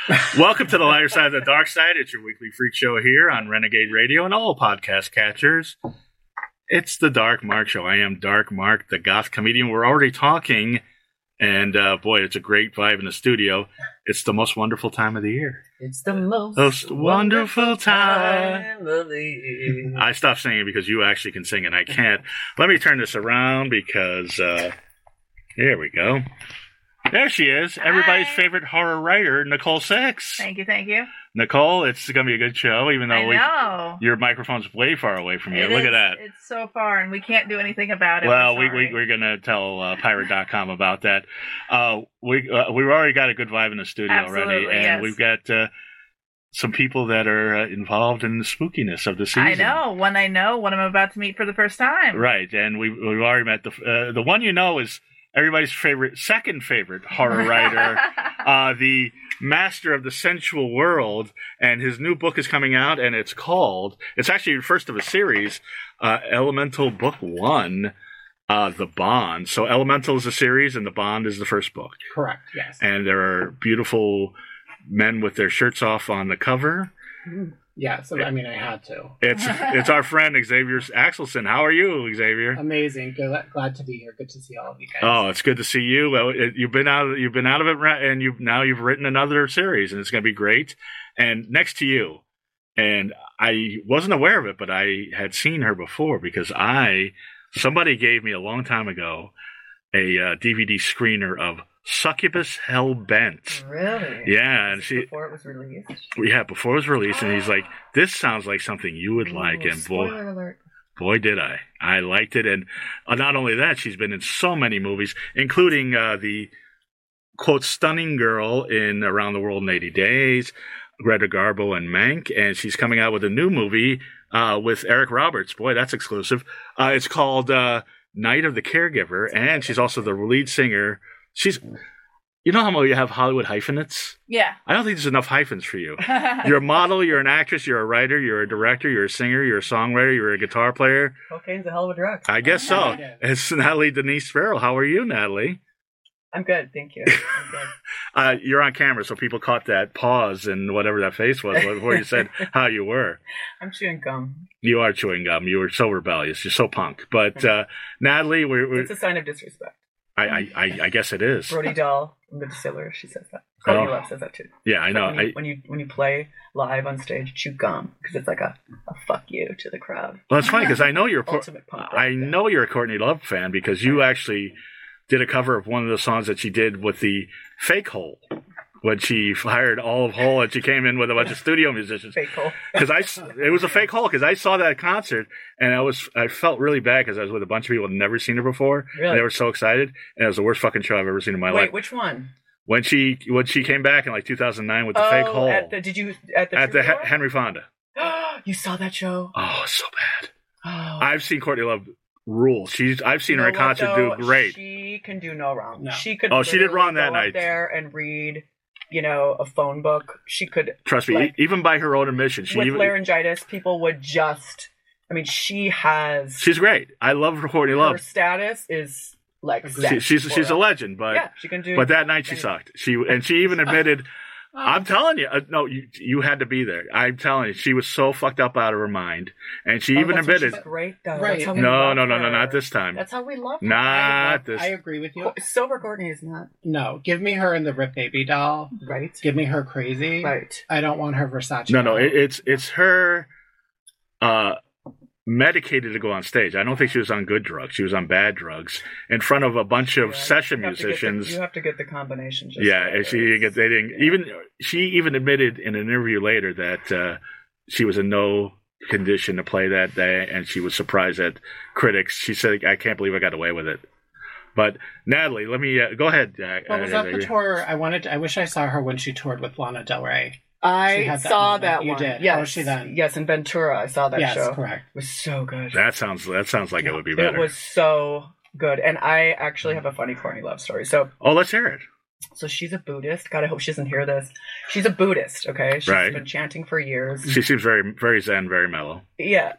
Welcome to the lighter side of the dark side. It's your weekly freak show here on Renegade Radio and all podcast catchers. It's the Dark Mark Show. I am Dark Mark, the goth comedian. We're already talking, and boy, it's a great vibe in the studio. It's the most wonderful time of the year. It's the most wonderful time of the year. I stopped singing because you actually can sing and I can't. Let me turn this around because, here we go. There she is, everybody's favorite horror writer, Nicole Six. Thank you. Nicole, it's going to be a good show, even though I know. Your microphone's way far away from you. It Look is. at that. It's so far, and we can't do anything about it. Well, We're sorry. we're going to tell Pirate.com about that. We've already got a good vibe in the studio already, Absolutely, and yes. we've got some people that are involved in the spookiness of the season. I know. One I'm about to meet for the first time. Right, and we've already met the one you know is everybody's second favorite horror writer, the master of the sensual world, and his new book is coming out, and it's actually the first of a series, Elemental Book 1, The Bond. So Elemental is a series, and The Bond is the first book. Correct, yes. And there are beautiful men with their shirts off on the cover. Yeah, so I mean, I had to. It's our friend Xavier Axelson. How are you, Xavier? Amazing. Glad to be here. Good to see all of you guys. Oh, it's good to see you. Well, you've been out of it, and you've written another series, and it's going to be great. And next to you, and I wasn't aware of it, but I had seen her before because somebody gave me a long time ago a DVD screener of Succubus Hellbent. Really? Yeah, and before it was released. Yeah, before it was released, and he's like, "This sounds like something you would like," and Spoiler alert. boy, did I! I liked it, and not only that, she's been in so many movies, including the quote stunning girl in Around the World in 80 Days, Greta Garbo and Mank, and she's coming out with a new movie with Eric Roberts. Boy, that's exclusive. It's called Night of the Caregiver, and she's also the lead singer. You know how you have Hollywood hyphenates? Yeah. I don't think there's enough hyphens for you. You're a model, you're an actress, you're a writer, you're a director, you're a singer, you're a songwriter, you're a guitar player. Cocaine's a hell of a drug. I guess so. It's Natalie Denise Sparrow. How are you, Natalie? I'm good, thank you. I'm good. You're on camera, so people caught that pause and whatever that face was before you said how you were. I'm chewing gum. You are chewing gum. You were so rebellious. You're so punk. But Natalie, it's a sign of disrespect. I guess it is. Brody Dahl from The Distiller, she says that. Courtney Love says that too. Yeah, I know. When you play live on stage, chew gum because it's like a fuck you to the crowd. Well, it's funny because I know you're Ultimate punk rock I know you're a Courtney Love fan because you actually did a cover of one of the songs that she did with the Fake Hole. When she hired Olive Hole and she came in with a bunch of studio musicians. Fake Hole. It was a fake hole because I saw that concert and I felt really bad because I was with a bunch of people who had never seen her before. Really? And they were so excited. And it was the worst fucking show I've ever seen in my life. Wait, which one? When she came back in like 2009 with the Fake Hole. At the Henry Fonda. You saw that show? Oh, it's so bad. Oh. I've seen Courtney Love rule. I've seen her at concert do great. She can do no wrong. No. She could. Oh, she did wrong that go night. Up there and read, a phone book. She could. Trust me, even by her own admission, laryngitis, people would just. I mean, she has. She's great. I love Courtney Love. Her status is like she's a legend, but yeah, she can do. But that night she sucked. She even admitted. I'm telling you, no, you had to be there. I'm telling you, she was so fucked up out of her mind, and she even admitted. She's great, though. Right. No, not this time. That's how we love her. Not this. I agree with you. Sober Courtney is not. No, give me her in the Rip Baby doll. Right. Give me her crazy. Right. I don't want her Versace. No, it's her. Medicated to go on stage. I don't think she was on good drugs. She was on bad drugs in front of a bunch of session musicians. You have to get the combination. And she even admitted in an interview later that she was in no condition to play that day, and she was surprised at critics. She said, "I can't believe I got away with it." But Natalie, let me go ahead. Was that the tour? I wish I saw her when she toured with Lana Del Rey. I saw that one. You did. Yes. How was she then? Yes, in Ventura, I saw that show. Yes, correct. It was so good. That sounds like it would be better. It was so good, and I actually have a funny Courtney Love story. So, let's hear it. So she's a Buddhist. God, I hope she doesn't hear this. She's a Buddhist. Okay, she's been chanting for years. She seems very, very zen, very mellow. Yeah,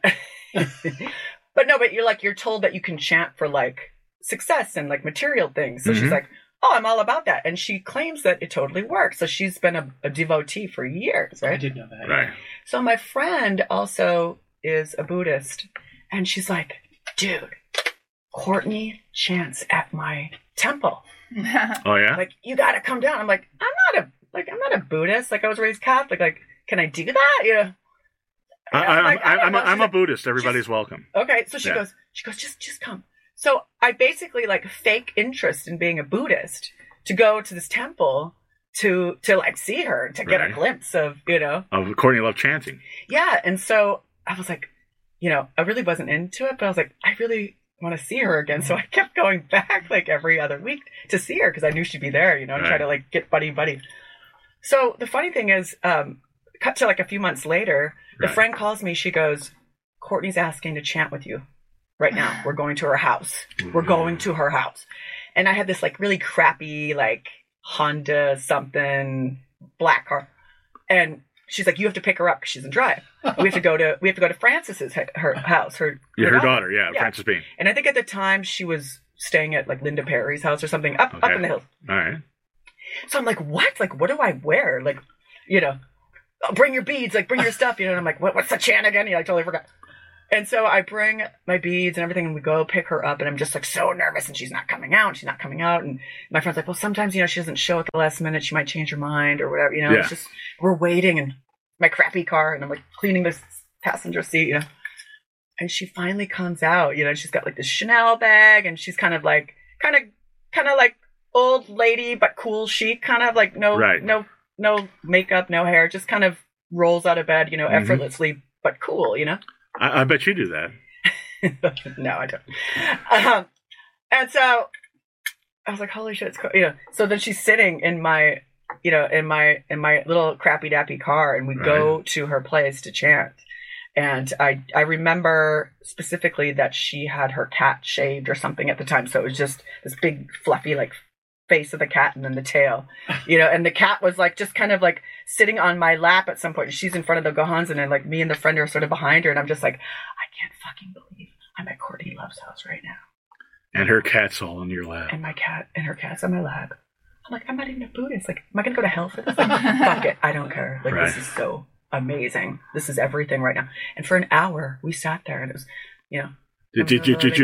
but you're told that you can chant for like success and like material things. So she's like, oh, I'm all about that. And she claims that it totally works. So she's been a devotee for years, right? I did know that. Right. So my friend also is a Buddhist. And she's like, dude, Courtney chants at my temple. Oh, yeah? Like, you got to come down. I'm like, I'm not a Buddhist. Like, I was raised Catholic. Like, can I do that? You know? I'm a Buddhist. Everybody's welcome. Okay. So she goes, just come. So I basically like fake interest in being a Buddhist to go to this temple to like see her, to get a glimpse of, you know. Of Courtney Love chanting. Yeah. And so I was like, you know, I really wasn't into it, but I was like, I really want to see her again. So I kept going back like every other week to see her because I knew she'd be there, you know, and try to like get buddy. So the funny thing is, cut to like a few months later, the friend calls me. She goes, Courtney's asking to chant with you right now. We're going to her house. We're going to her house. And I had this like really crappy, like Honda something black car. And she's like, you have to pick her up because she's in drive. We have to go to Frances's her house. Her daughter, Frances Bean. And I think at the time she was staying at like Linda Perry's house or something up in the hills. All right. So I'm like, what? Like, what do I wear? Like, you know, bring your beads, like bring your stuff, you know. And I'm like, what's the chant again? You know, I totally forgot. And so I bring my beads and everything, and we go pick her up, and I'm just like so nervous, and she's not coming out. And my friend's like, well, sometimes, you know, she doesn't show at the last minute. She might change her mind or whatever, you know. It's just, we're waiting in my crappy car, and I'm like cleaning this passenger seat, you know. And she finally comes out, you know, she's got like this Chanel bag, and she's kind of like old lady, but cool chic, kind of like no makeup, no hair, just kind of rolls out of bed, you know, effortlessly, but cool, you know. I bet you do that. No, I don't. And so I was like, holy shit, it's cool. You know, so then she's sitting in my, you know, in my little crappy dappy car, and we go to her place to chant. And I remember specifically that she had her cat shaved or something at the time. So it was just this big fluffy, like, face of the cat and then the tail, you know, and the cat was like just kind of like sitting on my lap at some point. She's in front of the Gohans, and then like me and the friend are sort of behind her, and I'm just like, I can't fucking believe I'm at Courtney Love's house right now. And her cat's all in your lap. And her cat's on my lap. I'm like, I'm not even a Buddhist. Like, am I gonna go to hell for this? Like, fuck it, I don't care. Like, this is so amazing. This is everything right now. And for an hour we sat there, and it was, you know. Did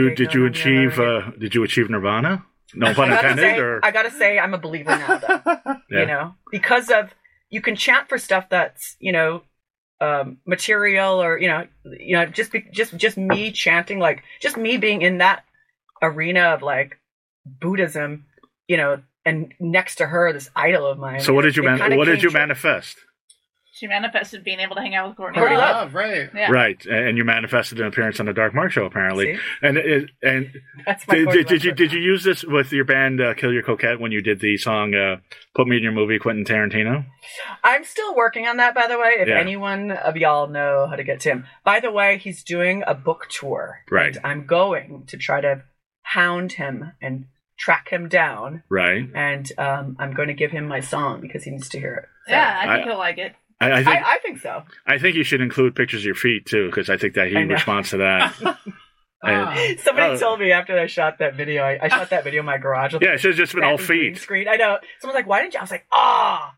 you achieve nirvana? No pun intended. I gotta say, I'm a believer now, though. You know, because of, you can chant for stuff that's, you know, material, or you know, just me chanting, like just me being in that arena of like Buddhism, you know, and next to her, this idol of mine. So what did you manifest? She manifested being able to hang out with Courtney Love, right? Yeah. Right, and you manifested an appearance on the Dark Mark show, apparently. See? And that's my did you use this with your band Kill Your Coquette when you did the song "Put Me in Your Movie," Quentin Tarantino? I'm still working on that, by the way. If anyone of y'all know how to get to him, by the way, he's doing a book tour. Right. And I'm going to try to hound him and track him down. Right. And I'm going to give him my song because he needs to hear it. So, yeah, I think he'll like it. I think so. I think you should include pictures of your feet too, because I think that he responds to that. Somebody told me after I shot that video, I shot that video in my garage. Yeah, it should have just been all feet. Screen. I know. Someone's like, "Why didn't you?" I was like, "Ah."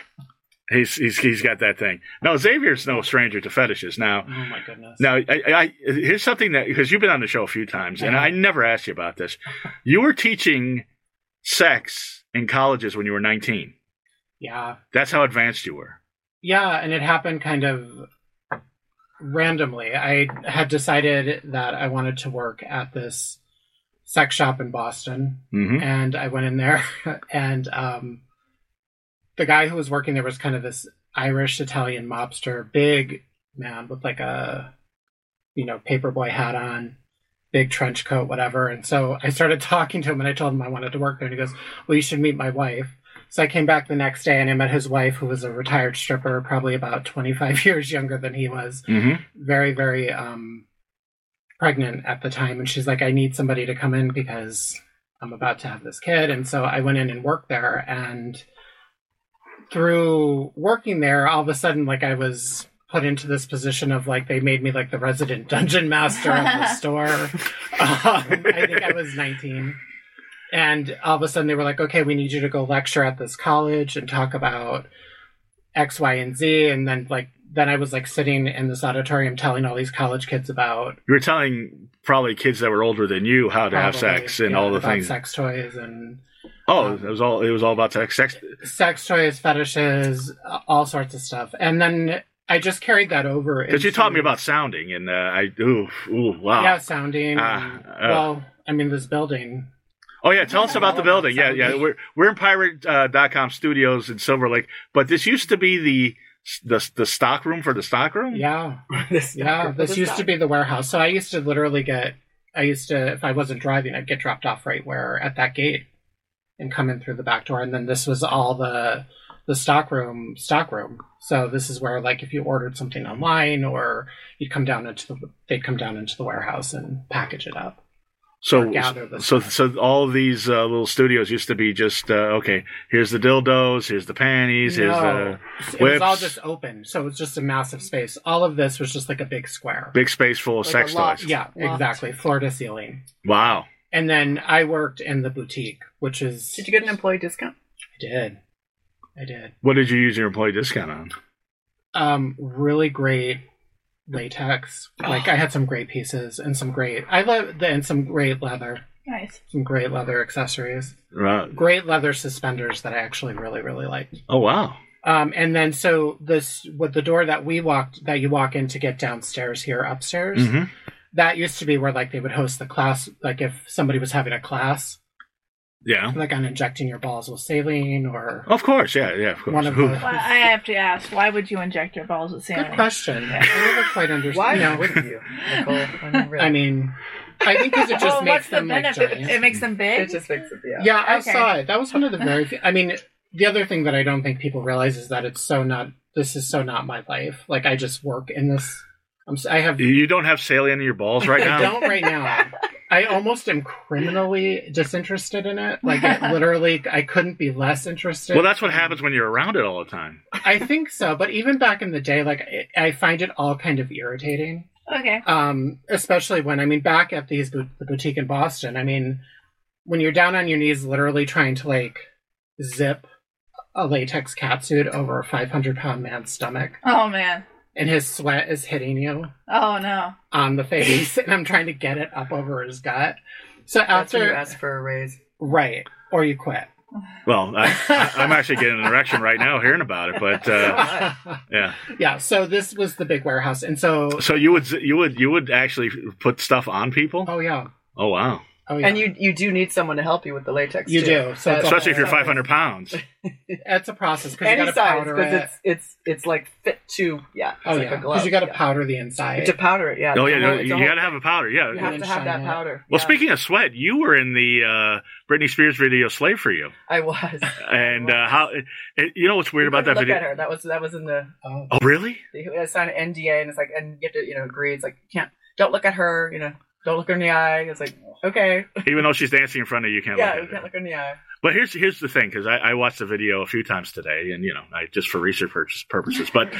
He's got that thing. No, Xavier's no stranger to fetishes. Now, oh my goodness. Now, I here's something that, because you've been on the show a few times, and I never asked you about this. You were teaching sex in colleges when you were 19. Yeah. That's how advanced you were. Yeah, and it happened kind of randomly. I had decided that I wanted to work at this sex shop in Boston, and I went in there, and the guy who was working there was kind of this Irish Italian mobster, big man with like a, you know, paperboy hat on, big trench coat, whatever. And so I started talking to him, and I told him I wanted to work there, and he goes, "Well, you should meet my wife." So I came back the next day, and I met his wife, who was a retired stripper, probably about 25 years younger than he was. Very, very pregnant at the time. And she's like, "I need somebody to come in because I'm about to have this kid." And so I went in and worked there. And through working there, all of a sudden, like, I was put into this position of, like, they made me like the resident dungeon master of the store. I think I was 19. And all of a sudden they were like, okay, we need you to go lecture at this college and talk about X, Y, and Z. And then I was like sitting in this auditorium telling all these college kids about... You were telling probably kids that were older than you how to have sex and all the things. Sex toys and... it was all about sex. Sex toys, fetishes, all sorts of stuff. And then I just carried that over. Because you taught me about sounding, and wow. Yeah, sounding. This building. Oh yeah, tell us about the building. Yeah. We're in Pirate.com studios in Silver Lake, but this used to be the stock room for the stock room. Yeah, This used to be the warehouse. So I used to literally if I wasn't driving, I'd get dropped off right at that gate and come in through the back door. And then this was all the stock room. So this is where, like, if you ordered something online or they'd come down into the warehouse and package it up. So all of these little studios used to be just okay. Here's the dildos. Here's the panties. Here's the whips. It was all just open, so it was just a massive space. All of this was just like a big square, big space full of sex toys. Yeah, exactly, floor to ceiling. Wow. And then I worked in the boutique, which is. Did you get an employee discount? I did. What did you use your employee discount on? Really great latex. Like, I had some great pieces and some great leather. Nice. Some great leather accessories. Right. Great leather suspenders that I actually really, really liked. Oh, wow. And then with the door that you walk in to get downstairs here, upstairs, that used to be where, like, they would host the class, like if somebody was having a class. Yeah. Like on injecting your balls with saline or... Of course, yeah, of course. Well, I have to ask, why would you inject your balls with saline? Good question. I never quite understand. Why wouldn't you, Nicole? I mean, I think because it just makes them like giant. It makes them big? It just makes them, Yeah, I saw it. That was one of the very few... I mean, the other thing that I don't think people realize is that this is so not my life. Like, I just work in this... You don't have saline in your balls right now? I don't right now. I almost am criminally disinterested in it. Like, literally, I couldn't be less interested. Well, that's what happens when you're around it all the time. I think so. But even back in the day, like, I find it all kind of irritating. Okay. Especially when, back at the boutique in Boston, when you're down on your knees literally trying to, like, zip a latex catsuit over a 500-pound man's stomach. Oh, man. And his sweat is hitting you. Oh, no. On the face. And I'm trying to get it up over his gut. So after you ask for a raise. Right. Or you quit. Well, I'm actually getting an erection right now hearing about it, but yeah. Yeah, so this was the big warehouse. And so you would actually put stuff on people? Oh, yeah. Oh, wow. Oh, yeah. And you do need someone to help you with the latex. You do, so especially if you're 500 pounds. It's a process because you got to powder it. It's like fit to because you got to powder the inside. To powder it, yeah. Oh yeah, you got to have a powder, yeah. You have to have that powder. Well, speaking of sweat, you were in the Britney Spears video "Slave for You." I was. And how? You know what's weird about that video? Look at her. That was in the. Oh really? I signed an NDA, and it's like, and you have to agree. It's like don't look at her. Don't look her in the eye. It's like, okay. Even though she's dancing in front of you, you can't look at her. Yeah, you can't look her in the eye. But here's the thing, because I watched the video a few times today, and I just for research purposes. But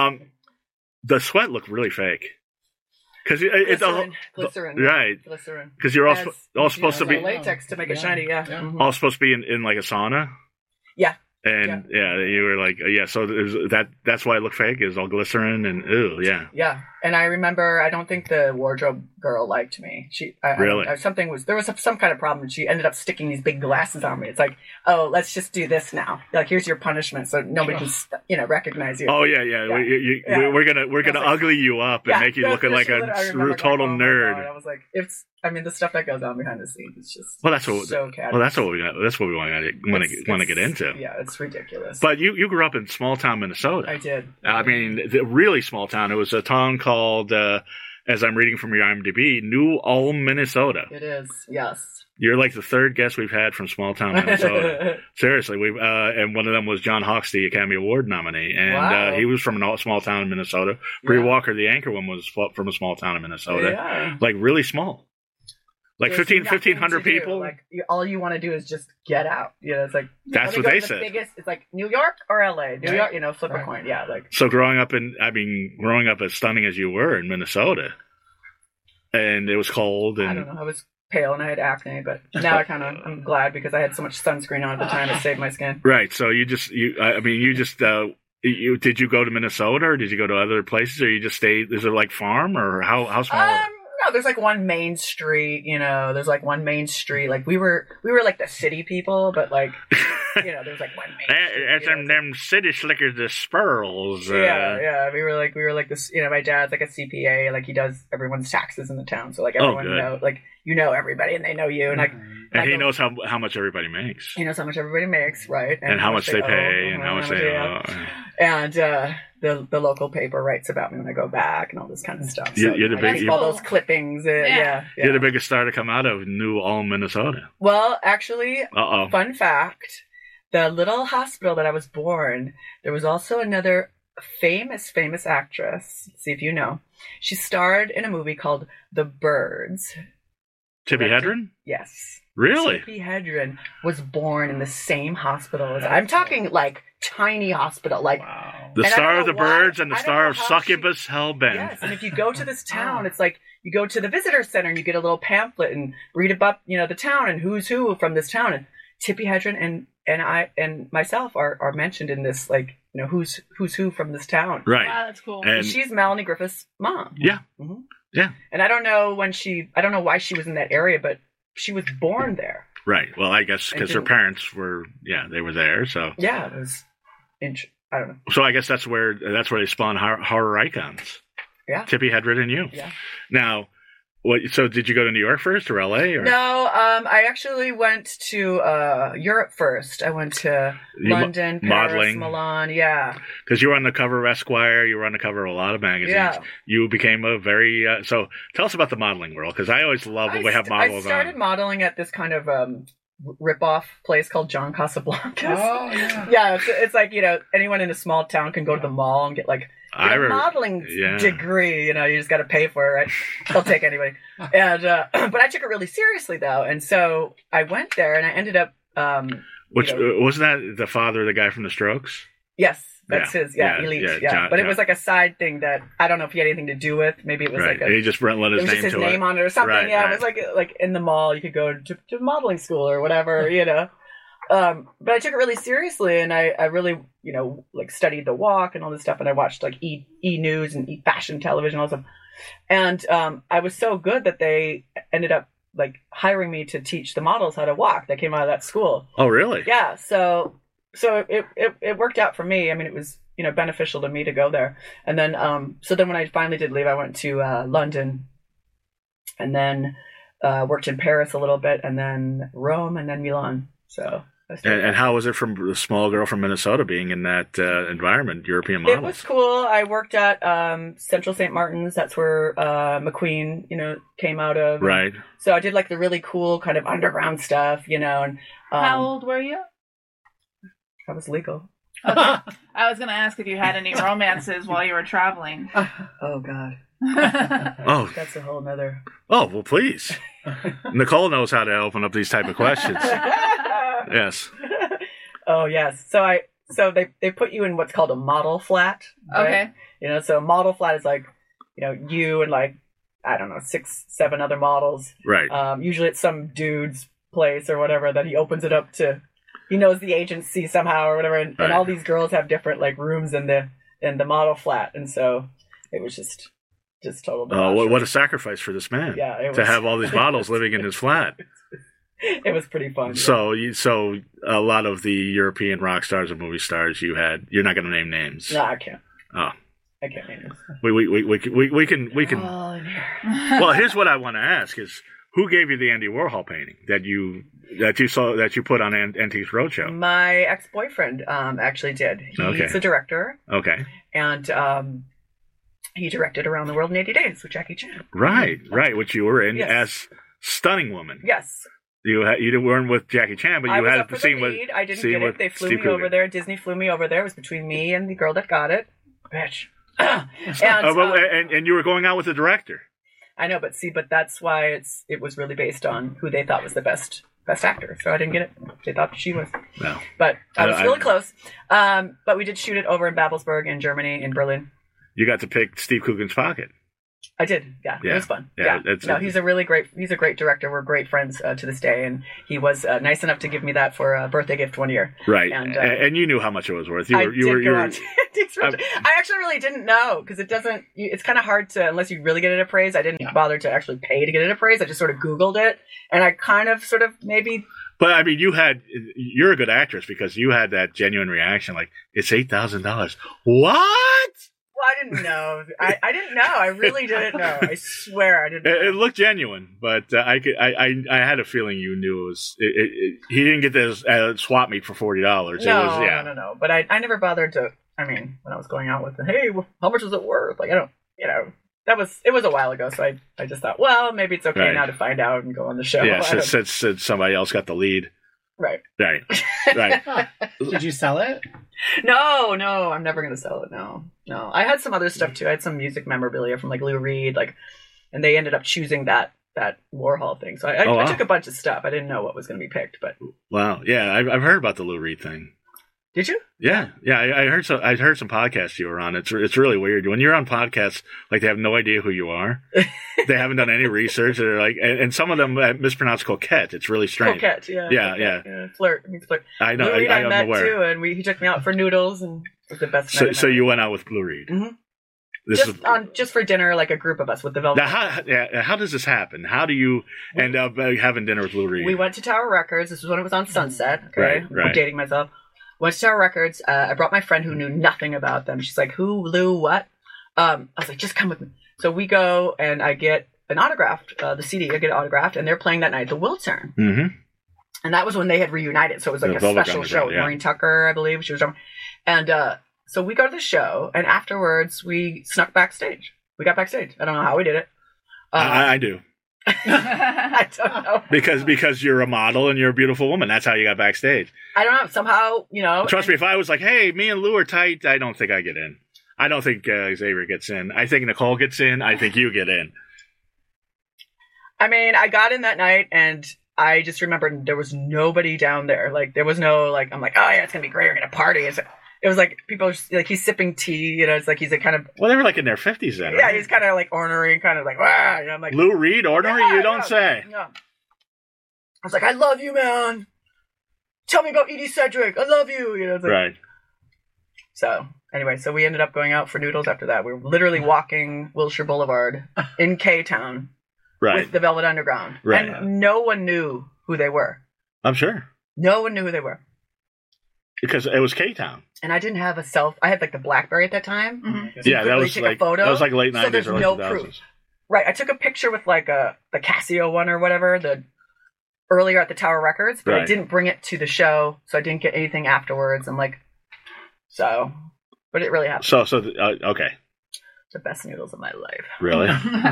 the sweat looked really fake. Because glycerin, right? Glycerin, because you're all supposed to be latex to make it shiny. Yeah, mm-hmm. All supposed to be in like a sauna. Yeah. And you were like, so that's why it looked fake. It was all glycerin and Yeah, and I remember, I don't think the wardrobe girl liked me. Really? There was some kind of problem, and she ended up sticking these big glasses on me. It's like, oh, let's just do this now. Like, here's your punishment, so nobody can recognize you. Oh yeah. We're gonna ugly you up and make you look like a total nerd. I was like, the stuff that goes on behind the scenes, it's just that's what we want to get into. Yeah, it's ridiculous. But you grew up in small town Minnesota. I did. The really small town. It was a town called, as I'm reading from your IMDb, New Ulm, Minnesota. It is, yes. You're like the third guest we've had from small town Minnesota. Seriously, and one of them was John Hawkes, the Academy Award nominee, and he was from a small town in Minnesota. Bree Walker, the anchor one, was from a small town in Minnesota, like really small. Like 1,500 people. Like all you want to do is just get out. It's like that's what they said. It's like New York or LA. New York, flip a coin. Yeah, like so. Growing up as stunning as you were in Minnesota, and it was cold. And I don't know. pale and I had acne, but now I'm glad because I had so much sunscreen on at the time it saved my skin. Right. So you just did you go to Minnesota or did you go to other places or you just stayed? Is it like farm or how small? No, there's like one main street, there's like one main street. Like we were like the city people, but like, there's like one main street. Them city slickers, the spurls. Yeah. We were like this, my dad's like a CPA, like he does everyone's taxes in the town. So like everyone knows, like, everybody and they know you. And like, and he knows how much everybody makes. He knows how much everybody makes, right? And how much they pay and how much they owe. And the local paper writes about me when I go back and all this kind of stuff. So you're the big, all those clippings. Yeah. You're the biggest star to come out of New Ulm, Minnesota. Well, actually, fun fact, the little hospital that I was born, there was also another famous actress. See if you know. She starred in a movie called The Birds. Tippi Hedren? Yes. Really? Tippi Hedren was born in the same hospital as I'm talking like tiny hospital, like the star of The Birds and the star of Succubus Hellbent. Yes, and if you go to this town, it's like you go to the visitor center and you get a little pamphlet and read about the town and who's who from this town. And Tippi Hedren and I and myself are mentioned in this, like who's who from this town. Right. Wow, that's cool. And she's Melanie Griffith's mom. Yeah. Mm-hmm. Yeah. And I don't know why she was in that area, but she was born there. Right. Well, I guess because her parents were, they were there. So yeah, it was. I don't know. So I guess that's where they spawn horror icons. Yeah. Tippi Hedren and you. Yeah. Now, so did you go to New York first or LA? Or? No, I actually went to Europe first. I went to London, Paris, Milan. Yeah. Because you were on the cover of Esquire. You were on the cover of a lot of magazines. Yeah. You became a very so. Tell us about the modeling world, because I always love when we have models. I started modeling at this kind of rip-off place called John Casablancas. Oh yeah. Yeah, it's like anyone in a small town can go to the mall and get like a modeling degree. You just got to pay for it, right? They'll take anybody. And but I took it really seriously though, and so I went there and I ended up. Wasn't that the father of the guy from The Strokes? Yes. That's his, Elite, yeah. But it was like a side thing that I don't know if he had anything to do with. Maybe it was like he just let his name his name on it or something. Right, yeah, right. It was like in the mall you could go to modeling school or whatever, But I took it really seriously, and I really like studied the walk and all this stuff, and I watched like E News and E Fashion television, all this stuff. And I was so good that they ended up like hiring me to teach the models how to walk. That came out of that school. Oh, really? Yeah. So it worked out for me. I mean, it was, beneficial to me to go there. And then, so then when I finally did leave, I went to London and then worked in Paris a little bit and then Rome and then Milan. So. And how was it from a small girl from Minnesota being in that environment, European models? It was cool. I worked at Central St. Martin's. That's where McQueen, came out of. Right. So I did like the really cool kind of underground stuff, And how old were you? I was legal. Okay. I was going to ask if you had any romances while you were traveling. Oh, God. Oh. That's a whole nother. Oh, well, please. Nicole knows how to open up these type of questions. Yes. Oh, yes. So they put you in what's called a model flat. Right? Okay. So a model flat is like, you and like, I don't know, 6, 7 other models. Right. Usually it's some dude's place or whatever that he opens it up to. He knows the agency somehow or whatever, and all these girls have different like rooms in the model flat, and so it was just total. Oh, what a sacrifice for this man! Yeah, to have all these models living in his flat. It was pretty fun. So a lot of the European rock stars and movie stars you're not going to name names. No, I can't. Oh. I can't name names. We can. Well, here's what I want to ask: is who gave you the Andy Warhol painting that you put on Antiques Roadshow? My ex-boyfriend actually did. He's a director. Okay. And he directed Around the World in 80 Days with Jackie Chan. Right, which you were in as Stunning Woman. Yes. You weren't with Jackie Chan, but you had the scene with. I didn't get it. They flew me over there. Disney flew me over there. It was between me and the girl that got it. Bitch. And you were going out with the director. I know, but that's why it was really based on who they thought was the best actor. So I didn't get it. They thought she was. No. But I was really close. But we did shoot it over in Babelsberg in Germany, in Berlin. You got to pick Steve Coogan's pocket. I did. Yeah, it was fun. Yeah. He's a great director. We're great friends to this day, and he was nice enough to give me that for a birthday gift one year. Right, and you knew how much it was worth. I actually really didn't know because it's kind of hard to, unless you really get it appraised. I didn't bother to actually pay to get it appraised. I just sort of Googled it, and I kind of sort of maybe. But I mean, you're a good actress because you had that genuine reaction, like it's $8,000. What? Well, I didn't know. I didn't know. I really didn't know. I swear I didn't know. It looked genuine, but I had a feeling you knew it was. He didn't get this swap meet for $40. No. But I never bothered to. I mean, when I was going out with hey, how much was it worth? Like, I don't, it was a while ago, so I just thought, well, maybe it's okay now to find out and go on the show. Yeah, since somebody else got the lead. Right. Did you sell it? No, I'm never gonna sell it. No. I had some other stuff too. I had some music memorabilia from like Lou Reed, and they ended up choosing that Warhol thing. So I took a bunch of stuff. I didn't know what was gonna be picked, but wow, yeah, I've heard about the Lou Reed thing. Did you? Yeah. I heard some podcasts you were on. It's really weird when you're on podcasts. Like they have no idea who you are. They haven't done any research. They're like, and some of them mispronounce coquette. It's really strange. Coquette, yeah. Yeah. Flirt. It means flirt. I know. Lou Reed I met aware. too, and he took me out for noodles, and it was the best. So you went out with Lou Reed. Mm-hmm. Just for dinner, like a group of us with the Velvet. Now, how does this happen? How do you end up having dinner with Lou Reed? We went to Tower Records. This was when it was on Sunset. Okay, right. I'm dating myself. Went to Tower Records. I brought my friend who knew nothing about them. She's like, who, Lou, what? I was like, just come with me. So we go, and I get an autographed, the CD, I get it autographed, and they're playing that night, The Wiltern. Mm-hmm. And that was when they had reunited, so it was like a special show with Maureen Tucker, I believe. She was drumming. And so we go to the show, and afterwards, we snuck backstage. We got backstage. I don't know how we did it. I do. I don't know. Because you're a model and you're a beautiful woman. That's how you got backstage. I don't know. Somehow, Trust me, if I was like, hey, me and Lou are tight, I don't think I get in. I don't think Xavier gets in. I think Nicole gets in. I think you get in. I mean, I got in that night, and I just remembered there was nobody down there. Like, there was no, I'm like, oh, yeah, it's going to be great. We're going to party. It was like people, he's sipping tea, it's like he's a kind of... Well, they were in their 50s then, right? Yeah, he's kind of ornery, kind of wow. I'm like... Lou Reed, ornery? You don't say. Yeah. I was like, I love you, man. Tell me about Edie Sedgwick. I love you. Right. So, anyway, we ended up going out for noodles after that. We were literally walking Wilshire Boulevard in K-Town with the Velvet Underground. Right. And no one knew who they were. I'm sure. No one knew who they were. Because it was K-Town. And I didn't have I had the BlackBerry at that time. Mm-hmm. So that was a photo. That was late 90s so there's or early no 2000s. Proof. Right. I took a picture with the Casio one or whatever, earlier at the Tower Records, but I didn't bring it to the show, so I didn't get anything afterwards. I'm but it really happened. Okay. The best noodles of my life. Really?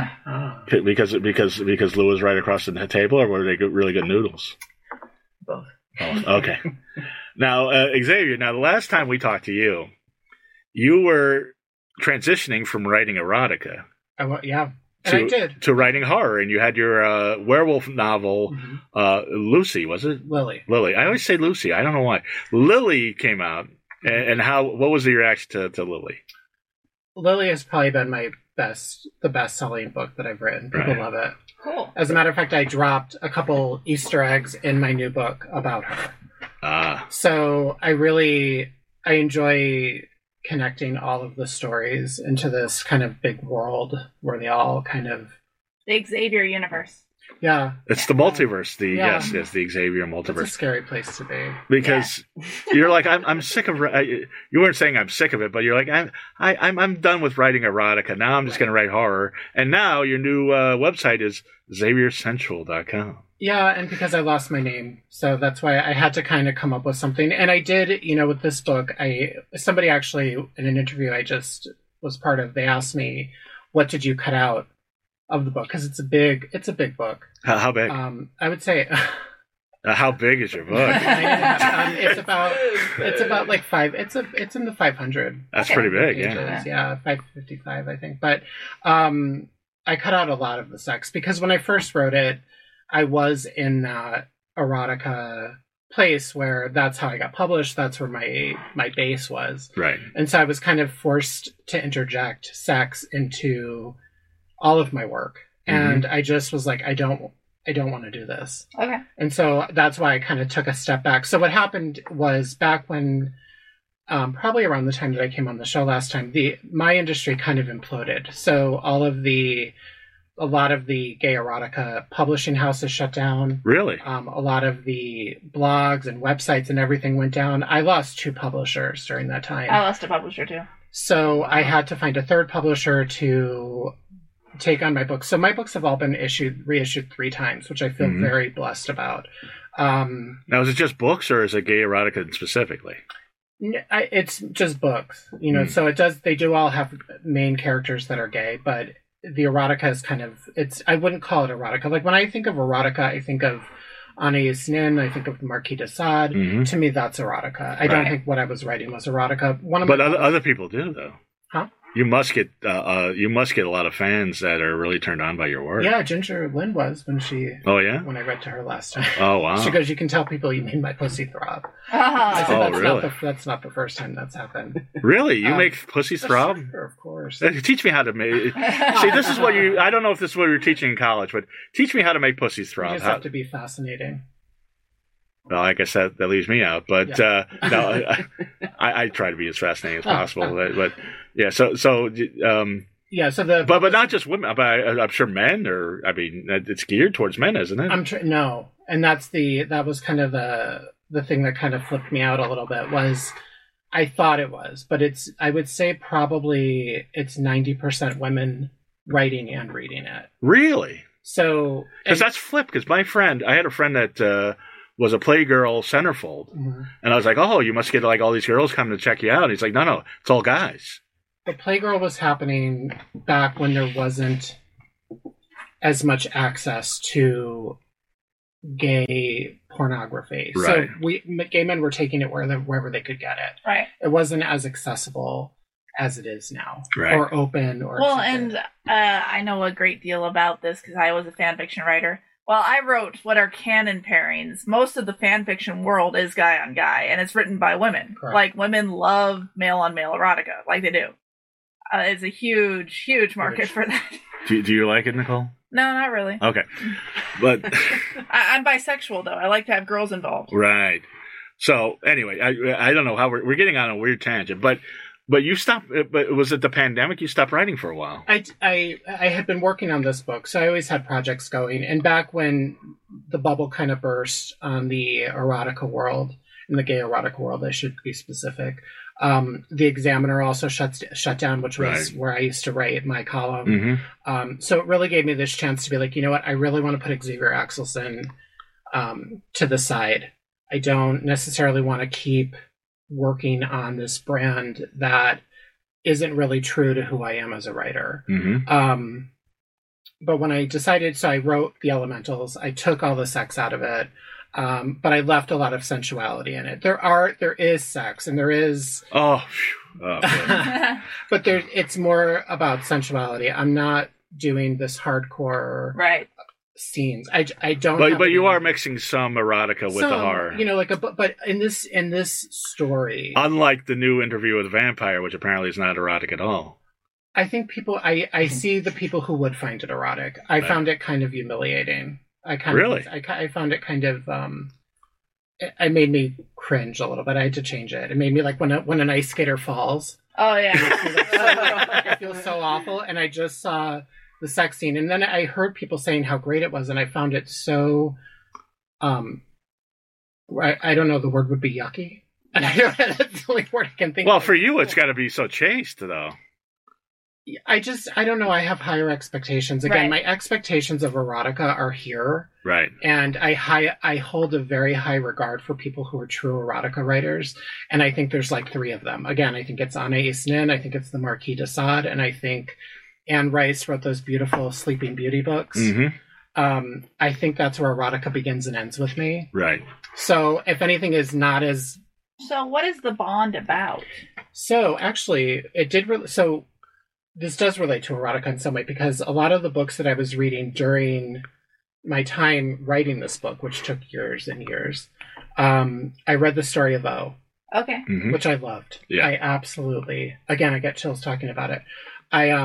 because Lou was right across the table, or were they really good noodles? Both. Oh, okay. Now, Xavier, the last time we talked to you, you were transitioning from writing erotica. Yeah, and I did. To writing horror, and you had your werewolf novel, Lucy, was it? Lily. I always say Lucy. I don't know why. Lily came out, and what was the reaction to Lily? Lily has probably been the best-selling book that I've written. People love it. Cool. As a matter of fact, I dropped a couple Easter eggs in my new book about her. So I enjoy connecting all of the stories into this kind of big world where they all kind of... The Xavier universe. Yeah. It's the multiverse. Yes, the Xavier multiverse. It's a scary place to be. Because you're like, I'm sick of... you weren't saying I'm sick of it, but you're like, I'm done with writing erotica. Now I'm just going to write horror. And now your new website is XavierCentral.com. Yeah, and because I lost my name. So that's why I had to kind of come up with something. And I did, with this book, somebody actually, in an interview I just was part of, they asked me, what did you cut out of the book? Because it's a big book. How big? I would say... how big is your book? It's about it's in the 500. That's pretty big, pages. Yeah, 555, I think. But I cut out a lot of the sex because when I first wrote it, I was in that erotica place where that's how I got published. That's where my base was. Right. And so I was kind of forced to interject sex into all of my work. And I just was like, I don't want to do this. Okay. And so that's why I kind of took a step back. So what happened was back when, probably around the time that I came on the show last time, my industry kind of imploded. So a lot of the gay erotica publishing houses shut down. Really? A lot of the blogs and websites and everything went down. I lost 2 publishers during that time. I lost a publisher too. So I had to find a third publisher to take on my books. So my books have all been reissued 3 times, which I feel very blessed about. Now, is it just books, or is it gay erotica specifically? It's just books, so they do all have main characters that are gay, but the erotica is kind of, I wouldn't call it erotica. Like when I think of erotica, I think of Anais Nin, I think of the Marquis de Sade. To me, that's erotica. I don't think what I was writing was erotica. But other people do, though. Huh? You must get a lot of fans that are really turned on by your work. Yeah, Ginger Lynn was when she. Oh yeah. When I read to her last time. Oh wow. She goes, "You can tell people you made my pussy throb." I said, really? That's not the first time that's happened. Really? You make pussies throb? Sure, of course. Teach me how to make. See, this is what you. I don't know if this is what you're teaching in college, but teach me how to make pussies throb. You just have to be fascinating. Well, I guess that leaves me out, but no, I try to be as fascinating as possible. But yeah, so yeah, so but not just women. But I'm sure men are. I mean, it's geared towards men, isn't it? No, and that was kind of the thing that kind of flipped me out a little bit. Was I thought it was, but I would say probably it's 90% women writing and reading it. Really? So because that's flipped. Because I had a friend that. Was a Playgirl centerfold. And I was like, oh, you must get like all these girls coming to check you out. And he's like, no, it's all guys. The Playgirl was happening back when there wasn't as much access to gay pornography. Right. So gay men were taking it wherever they could get it. Right. It wasn't as accessible as it is now. Right. Or open or Well, accepted. and I know a great deal about this because I was a fan fiction writer. Well, I wrote what are canon pairings. Most of the fan fiction world is guy on guy, and it's written by women. Correct. Like, women love male on male erotica, like they do. It's a huge, huge market for that. Do you like it, Nicole? No, not really. Okay. But I'm bisexual, though. I like to have girls involved. Right. So, anyway, I don't know how we're getting on a weird tangent, but you stopped. But was it the pandemic? You stopped writing for a while. I had been working on this book, so I always had projects going. And back when the bubble kind of burst on the erotica world, in the gay erotica world, I should be specific. The Examiner also shut down, which was where I used to write my column. So it really gave me this chance to be like, you know what? I really want to put Xavier Axelson to the side. I don't necessarily want to keep working on this brand that isn't really true to who I am as a writer. But when I decided, so I wrote The Elementals, I took all the sex out of it, but I left a lot of sensuality in it. There is sex, and there is... but it's more about sensuality. I'm not doing this hardcore... Right. Scenes. I don't. But you are mixing some erotica with the horror. But in this story, unlike the new Interview with a Vampire, which apparently is not erotic at all. I think people. I see the people who would find it erotic. I found it kind of humiliating. I found it kind of. It made me cringe a little bit. I had to change it. It made me like when an ice skater falls. Oh yeah. It feels so awful, and I just saw the sex scene, and then I heard people saying how great it was, and I found it so I don't know, the word would be yucky, and that's the only word I can think of. Well, for you it's got to be so chaste though. I don't know, I have higher expectations. Again, my expectations of erotica are here, right? And I hold a very high regard for people who are true erotica writers, and I think there's like 3 of them. Again, I think it's Anais Nin, I think it's the Marquis de Sade, and I think Anne Rice wrote those beautiful Sleeping Beauty books. I think that's where erotica begins and ends with me. Right. So if anything is not as... So what is the Bond about? So actually, this does relate to erotica in some way, because a lot of the books that I was reading during my time writing this book, which took years and years, I read the story of O. Okay. Which I loved. Yeah. I absolutely... Again, I get chills talking about it.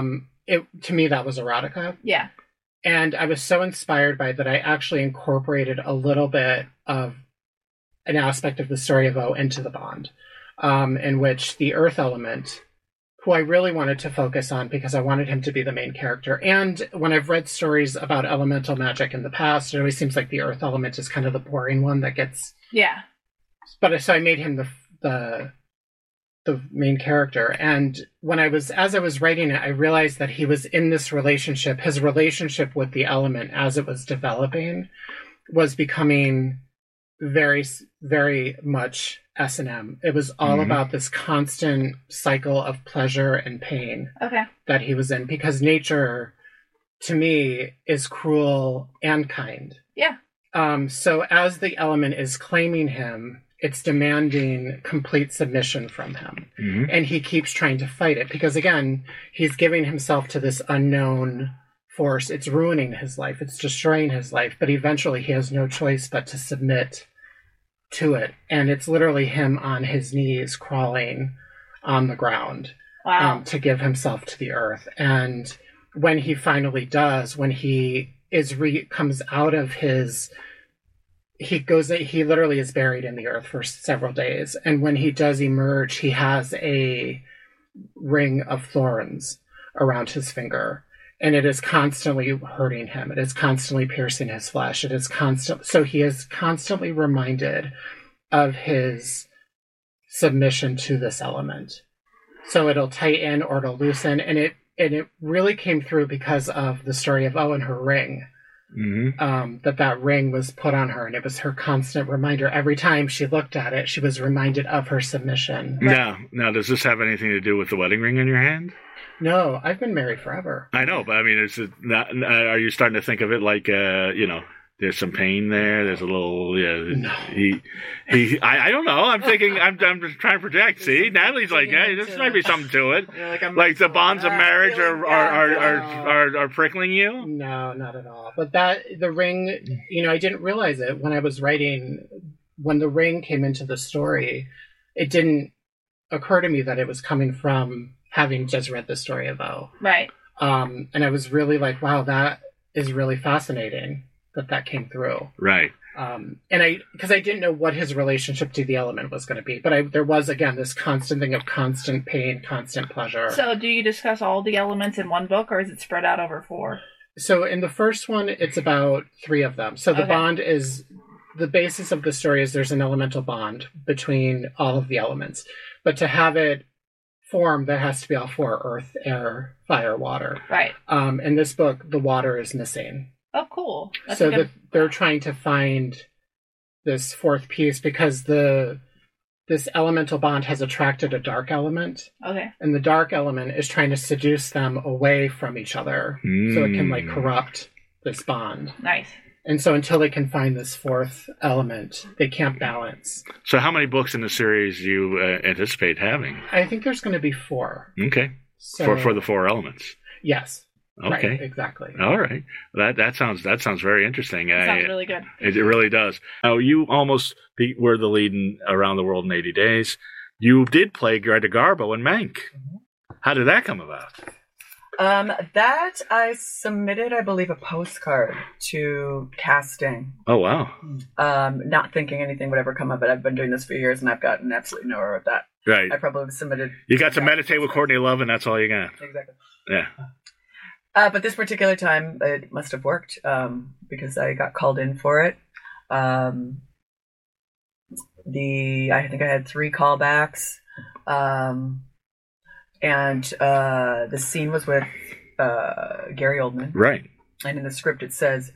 to me, that was erotica. Yeah. And I was so inspired by it that I actually incorporated a little bit of an aspect of the story of O into the Bond, in which the Earth element, who I really wanted to focus on because I wanted him to be the main character. And when I've read stories about elemental magic in the past, it always seems like the Earth element is kind of the boring one that gets... Yeah. But so I made him the main character. And as I was writing it, I realized that he was in this relationship. His relationship with the element as it was developing was becoming very, very much S&M. It was all about this constant cycle of pleasure and pain that he was in, because nature, to me, is cruel and kind. Yeah. So as the element is claiming him, it's demanding complete submission from him. And he keeps trying to fight it because, again, he's giving himself to this unknown force. It's ruining his life. It's destroying his life. But eventually he has no choice but to submit to it. And it's literally him on his knees crawling on the ground to give himself to the earth. And when he finally does, when he comes out of his... he literally is buried in the earth for several days. And when he does emerge, he has a ring of thorns around his finger. And it is constantly hurting him. It is constantly piercing his flesh. So he is constantly reminded of his submission to this element. So it'll tighten or it'll loosen. And it really came through because of the story of O and her ring. That ring was put on her, and it was her constant reminder. Every time she looked at it, she was reminded of her submission. Now, does this have anything to do with the wedding ring on your hand? No, I've been married forever. I know, but I mean, are you starting to think of it like, there's some pain there? There's a little, No. I don't know. I'm thinking, I'm just trying to project. See, Natalie's like, hey, this might be something to it. Like the bonds of marriage are prickling you? No, not at all. But the ring, I didn't realize it when I was writing. When the ring came into the story, it didn't occur to me that it was coming from having just read the story of O. Right. And I was really like, wow, that is really fascinating that came through. Right. Because I didn't know what his relationship to the element was going to be. But there was, again, this constant thing of constant pain, constant pleasure. So do you discuss all the elements in one book, or is it spread out over 4? So in the first one, it's about 3 of them. So the bond is... the basis of the story is there's an elemental bond between all of the elements. But to have it form, there has to be all 4: earth, air, fire, water. Right. In this book, the water is missing. Oh, cool. That's so they're trying to find this 4th piece because this elemental bond has attracted a dark element. Okay. And the dark element is trying to seduce them away from each other so it can corrupt this bond. Nice. And so until they can find this 4th element, they can't balance. So how many books in the series do you anticipate having? I think there's going to be 4. Okay. So, for the 4 elements. Yes. Okay. Right, exactly. All right. That sounds very interesting. Sounds really good. It really does. Now, you almost were the lead in Around the World in 80 Days. You did play Greta Garbo in Mank. How did that come about? That I submitted, I believe, a postcard to casting. Oh, wow. Not thinking anything would ever come of it. I've been doing this for years, and I've gotten absolutely nowhere with that. Right. I probably submitted... You got to meditate with Courtney Love, and that's all you got. Exactly. Yeah. But this particular time, it must have worked, because I got called in for it. I think I had 3 callbacks. And the scene was with Gary Oldman. Right. And in the script it says,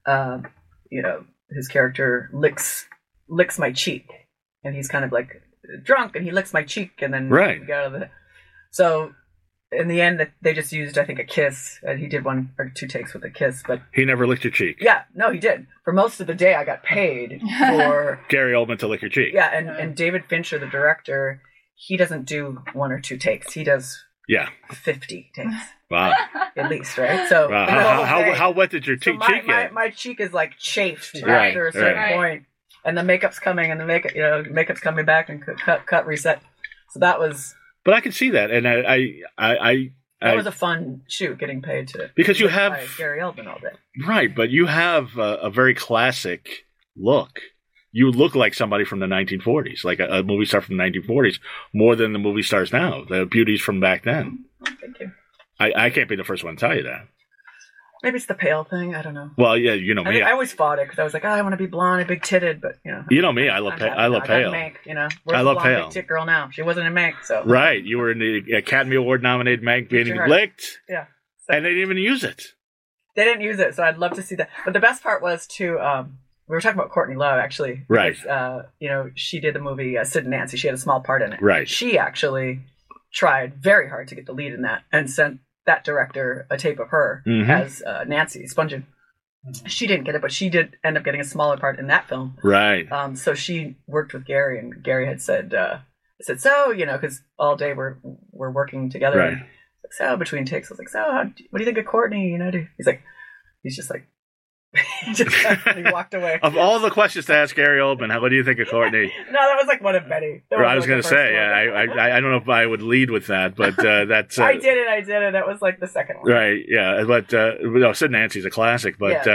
his character licks my cheek. And he's kind of like drunk and he licks my cheek and then right. we got out of it. So in the end they just used, I think, a kiss. And he did 1 or 2 takes with a kiss, but he never licked your cheek. Yeah, no, he did. For most of the day I got paid for Gary Oldman to lick your cheek. Yeah, and David Fincher, the director, he doesn't do 1 or 2 takes. He does 50 takes. Wow. At least, right? So wow. How wet did your cheek get? My cheek is like chafed after a certain point. And the makeup's coming and the makeup's coming back and cut, reset. So that was... But I can see that. And I That was a fun shoot, getting paid to because you have by Gary Oldman all day. Right, but you have a very classic look. You look like somebody from the 1940s, like a movie star from the 1940s, more than the movie stars now. The beauties from back then. Oh, thank you. I can't be the first one to tell you that. Maybe it's the pale thing. I don't know. Well, yeah, you know me. I always fought it because I was like, I want to be blonde and big titted, but you know. You know me. I love pale. I love Mank. You know, where's I the love blonde, pale. big tit girl now? She wasn't in Mank, so. Right, you were in the Academy Award nominated Mank being licked. Yeah. So, and they didn't even use it. They didn't use it, so I'd love to see that. But the best part was we were talking about Courtney Love, actually. Right. Because, you know, she did the movie Sid and Nancy. She had a small part in it. Right. She actually tried very hard to get the lead in that and sent that director a tape of her as Nancy Spungen. She didn't get it, but she did end up getting a smaller part in that film. Right. So she worked with Gary, and Gary had said, so, you know, because all day we're working together. Right. And, so between takes, I was like, so what do you think of Courtney? You know, he's just like, he walked away. Of all the questions to ask Gary Oldman, what do you think of Courtney? No, that was like one of many. I was going to say, I don't know if I would lead with that, but that's. I did it. That was like the second one. Right, yeah, but no, Sid and Nancy's a classic, but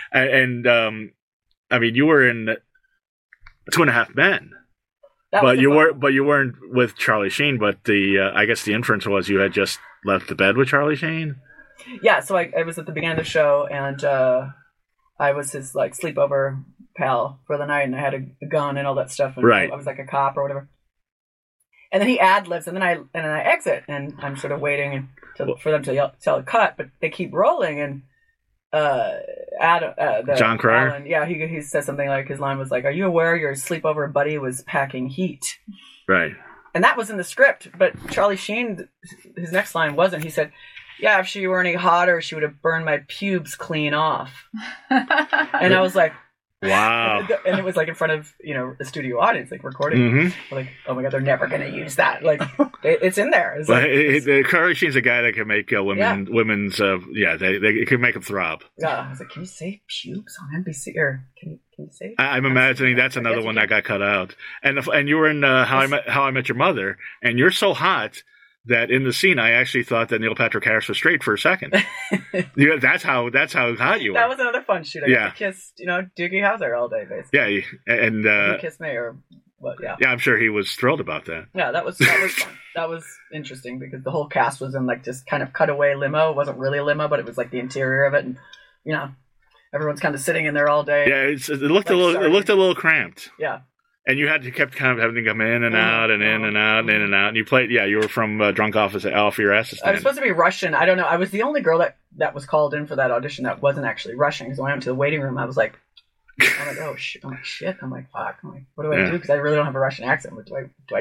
I mean, you were in 2.5 Men. But you weren't with Charlie Sheen. But I guess the inference was you had just left the bed with Charlie Sheen. Yeah, so I was at the beginning of the show, and I was his like sleepover pal for the night, and I had a gun and all that stuff, and I was like a cop or whatever. And then he ad-libs, and then I exit, and I'm sort of waiting for them to tell a cut, but they keep rolling, and John Cryer? Alan, yeah, he says something like, his line was like, "Are you aware your sleepover buddy was packing heat?" Right. And that was in the script, but Charlie Sheen, his next line wasn't. He said, "Yeah, if she were any hotter, she would have burned my pubes clean off." And I was like, wow. And it was like in front of, you know, a studio audience, like recording. Mm-hmm. Like, oh my God, they're never going to use that. Like, it's in there. It's like, Charlie Sheen's a guy that can make women's, they can make them throb. Yeah, I was like, can you say pubes on NBC? Or can you say? I'm imagining that's another one that got cut out. And you were in How I Met Your Mother, and you're so hot that in the scene, I actually thought that Neil Patrick Harris was straight for a second. That's how hot you were. That was another fun shoot. I got to kiss, you know, Doogie Howser all day, basically. Yeah, and he kissed me, or what? Yeah. Yeah, I'm sure he was thrilled about that. Yeah, that was fun. That was interesting because the whole cast was in like just kind of cutaway limo. It wasn't really a limo, but it was like the interior of it, and you know, everyone's kind of sitting in there all day. Yeah, it looked a little cramped. Yeah. And you kept kind of having to come in and out and in and out and in and out. And you played, you were from Drunk Office Off Your Ass. I was supposed to be Russian. I don't know. I was the only girl that was called in for that audition that wasn't actually Russian. Because when I went to the waiting room, I was like, oh shit. I'm like, shit. I'm like, fuck. I'm like, what do I do? Because I really don't have a Russian accent. But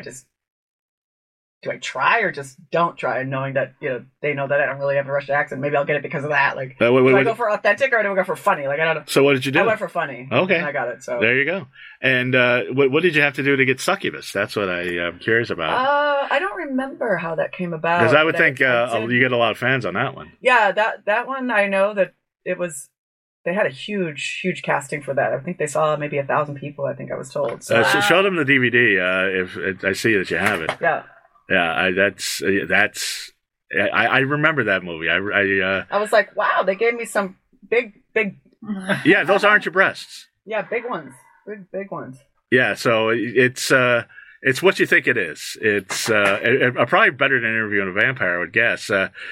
do I try or just don't try? Knowing that, you know, they know that I don't really have a Russian accent. Maybe I'll get it because of that. Like, do I go for authentic or do I go for funny? Like, I don't know. So what did you do? I went for funny. Okay. And I got it. So there you go. And what did you have to do to get succubus? That's what I'm curious about. I don't remember how that came about. Because I would think you get a lot of fans on that one. Yeah, that one, I know that it was. They had a huge casting for that. I think they saw maybe 1,000 people. I think I was told. So show them the DVD if I see that you have it. Yeah. Yeah, that's. I remember that movie. I was like, wow, they gave me some big. Yeah, those aren't your breasts. Yeah, big ones, big ones. Yeah, so it's what you think it is. It's probably better than interviewing a vampire, I would guess.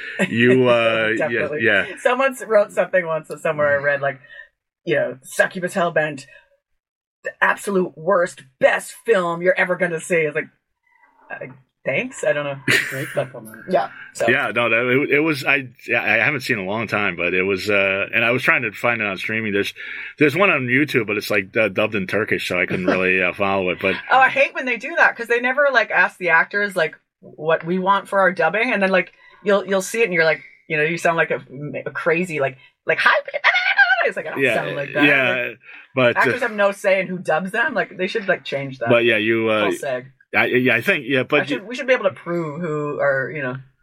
Definitely. Yeah. Someone wrote something once somewhere I read, like, you know, Succubus Hellbent, the absolute worst, best film you're ever gonna see. It's like. Thanks. I don't know. Yeah. So. Yeah. No. It was. I haven't seen it in a long time, but it was. And I was trying to find it on streaming. There's one on YouTube, but it's like dubbed in Turkish, so I couldn't really follow it. But I hate when they do that because they never like ask the actors like what we want for our dubbing, and then like you'll see it and you're like, you know, you sound like a crazy like hi. It's like I don't sound like that. Yeah. Like, but actors have no say in who dubs them. Like they should like change that. But yeah, you. Seg. I think, but we should be able to prove who are, you know.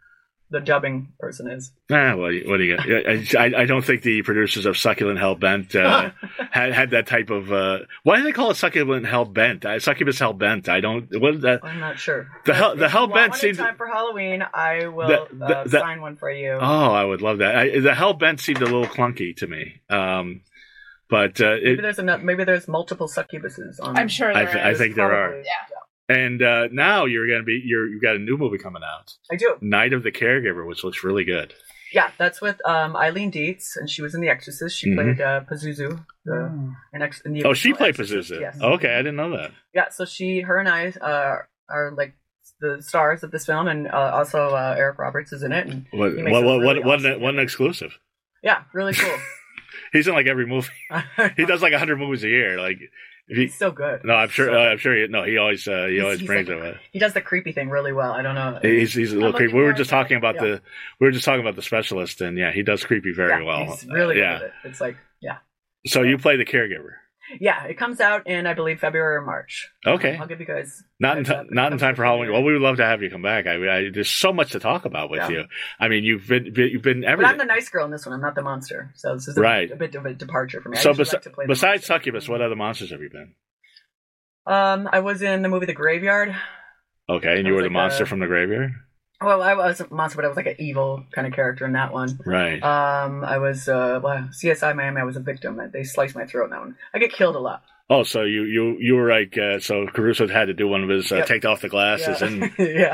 the dubbing person is. Well, what do you got? I don't think the producers of Succulent Hellbent had that type of. Why do they call it Succulent Hellbent? Succubus Hellbent. I don't. What is that? I'm not sure. The Hellbent seems. Time for Halloween, I will sign one for you. Oh, I would love that. The Hellbent seemed a little clunky to me. But maybe there's multiple succubuses on. I'm sure there is. I think there are. Yeah. And now you've got a new movie coming out. I do. Night of the Caregiver, which looks really good. Yeah, that's with Eileen Dietz, and she was in The Exorcist. She played Pazuzu. She played Pazuzu. Yes. Okay, I didn't know that. Yeah, so her and I are like the stars of this film, and also Eric Roberts is in it. And one exclusive. Yeah, really cool. He's in like every movie. He does like 100 movies a year. Like. He's so good. No, I'm sure. He always brings it. He does the creepy thing really well. I don't know. He's a little creepy. We were just talking about the Specialist, and yeah, he does creepy very well. He's really good at it. It's like So you play the Caregiver. Yeah, it comes out in I believe February or March. Okay, I'll give you guys not in time for Halloween. Well, we would love to have you come back. There's so much to talk about with you. I mean, you've been everything. But I'm the nice girl in this one. I'm not the monster. So this is a bit of a departure for me. So besides Succubus, what other monsters have you been? I was in the movie The Graveyard. Okay, and you were the monster from The Graveyard? Well, I was a monster, but I was like an evil kind of character in that one. Right. I was CSI Miami. I was a victim. They sliced my throat in that one. I get killed a lot. Oh, so you were like so Caruso had to do one of his take off the glasses and yeah.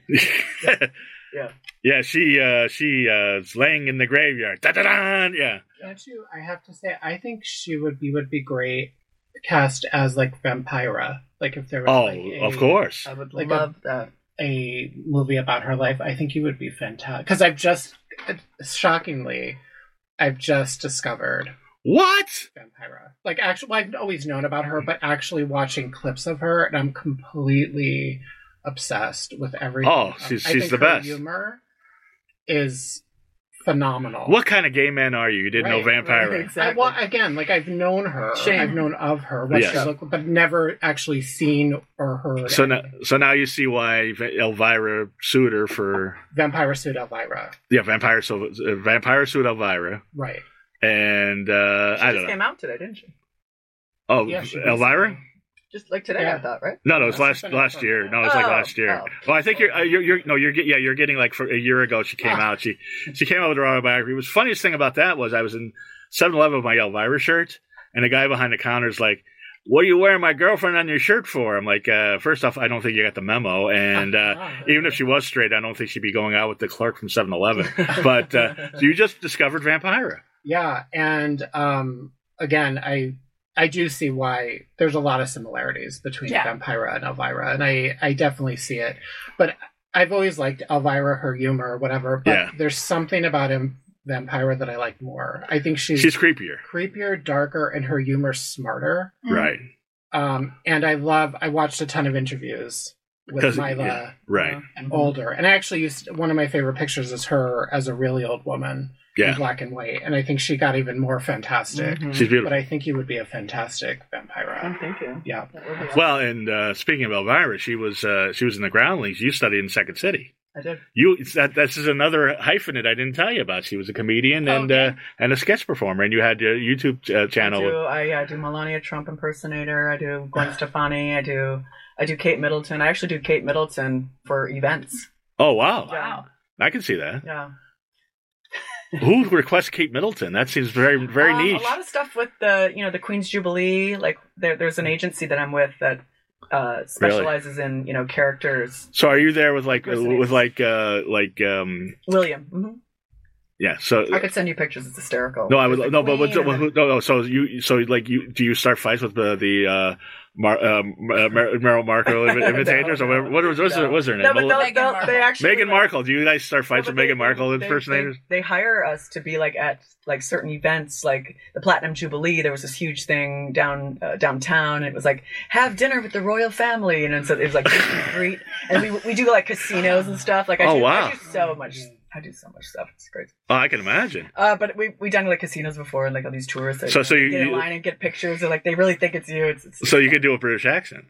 Yeah, she's laying in the graveyard. Da-da-da! Yeah. I have to say, I think she would be great cast as like Vampira. Like if there was of course. I would love that. A movie about her life. I think you would be fantastic. Because I've just discovered what Vampira. Like actually, I've always known about her, but actually watching clips of her, and I'm completely obsessed with everything. Oh, she's the best. Humor is phenomenal. What kind of gay man are you? You didn't know Vampira. Right, exactly. I've known her. Shame. I've known of her, what she looked like, but never actually seen or heard. So now you see why Elvira sued her for Vampire sued Elvira. Yeah, Vampire sued Elvira. Right. And I don't know. She came out today, didn't she? Oh, yeah, Elvira. Just like today, I thought, right? No, it was last year. No, it was like last year. Well, I think you're getting like for a year ago she came out. She came out with her autobiography. The funniest thing about that was I was in 7-Eleven with my Elvira shirt, and the guy behind the counter is like, "What are you wearing my girlfriend on your shirt for?" I'm like, first off, I don't think you got the memo, and even if she was straight, I don't think she'd be going out with the clerk from 7-Eleven. But so you just discovered Vampira. Yeah, and again, I do see why there's a lot of similarities between Vampira and Elvira, and I definitely see it. But I've always liked Elvira, her humor, whatever. But there's something about Vampira that I like more. I think she's creepier, darker, and her humor's smarter. Right. And I watched a ton of interviews with Mila, older, and I actually used one of my favorite pictures is her as a really old woman. In black and white, and I think she got even more fantastic. Mm-hmm. She's beautiful. But I think you would be a fantastic Vampira. Oh, thank you. Yeah. Well, and speaking of Elvira, she was in the Groundlings. You studied in Second City. I did. This is another hyphenate I didn't tell you about. She was a comedian and a sketch performer, and you had your YouTube channel. I do Melania Trump impersonator. I do Gwen Stefani. I do Kate Middleton. I actually do Kate Middleton for events. Oh wow! Wow. I can see that. Yeah. Who requests Kate Middleton? That seems very, very niche. A lot of stuff with the Queen's Jubilee. Like there's an agency that I'm with that specializes in characters. So are you there with William? Mm-hmm. Yeah. So I could send you pictures. It's hysterical. No, I would no. So do you start fights with the Meryl Markle imitators, or what was her name? Meghan Markle. Do you guys start fights with Meghan Markle impersonators? They hire us to be at certain events, like the Platinum Jubilee. There was this huge thing downtown. It was like, have dinner with the royal family, and so it was great. And we do casinos and stuff. I do so much stuff. It's great. Oh, I can imagine. But we done casinos before and all these tours. So you get in line and get pictures. And they really think it's you. So you can do a British accent.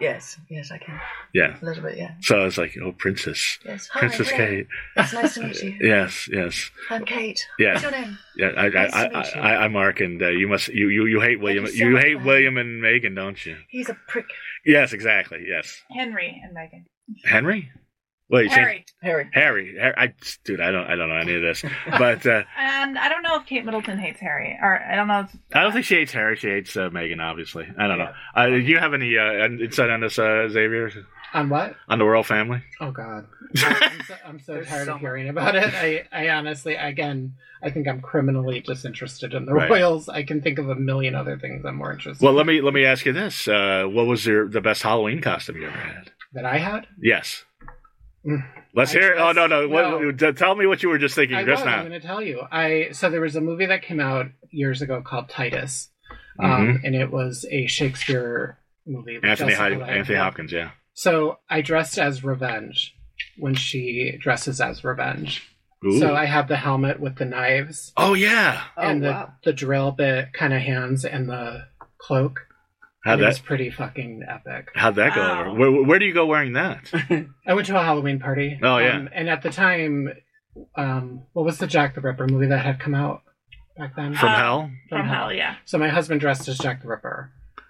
Yes, I can. Yeah. A little bit, yeah. So it's like, oh, Princess. Yes. Hi, Princess hello. Kate. It's nice to meet you. Yes. I'm Kate. Yeah. What's your name? Yeah, Nice to meet you. I'm Mark, and you hate William. you so You much, hate man. William and Megan, don't you? He's a prick. Yes, exactly. Yes. Henry and Megan. Henry? Wait, Harry. Harry. Dude, I don't know any of this. But And I don't know if Kate Middleton hates Harry, or I don't know. I don't think she hates Harry. She hates Megan, obviously. I don't know. Do you have any insight on this, Xavier? On what? On the royal family? Oh God, I'm so There's tired so of hearing about it. I honestly, again, I think I'm criminally disinterested in the Right. royals. I can think of a million other things I'm more interested. Well, let me ask you this: what was the best Halloween costume you ever had? that I had. Yes. Mm. Let's hear it. Oh, no. No. Tell me what you were just thinking I'm just now. going to tell you. So there was a movie that came out years ago called Titus, Mhm. and it was a Shakespeare movie. with Anthony Jessica Lange. Anthony Hopkins, yeah. So I dressed as Revenge when she dresses as Revenge. Ooh. So I have the helmet with the knives Oh, yeah. and wow. the drill bit kind of hands and the cloak. How'd It was that pretty fucking epic. go Wow. over? Where do you go wearing that? I went to a Halloween party. Oh, yeah. And at the time, what was the Jack the Ripper movie that had come out back then? From Hell? From Hell, yeah. So my husband dressed as Jack the Ripper.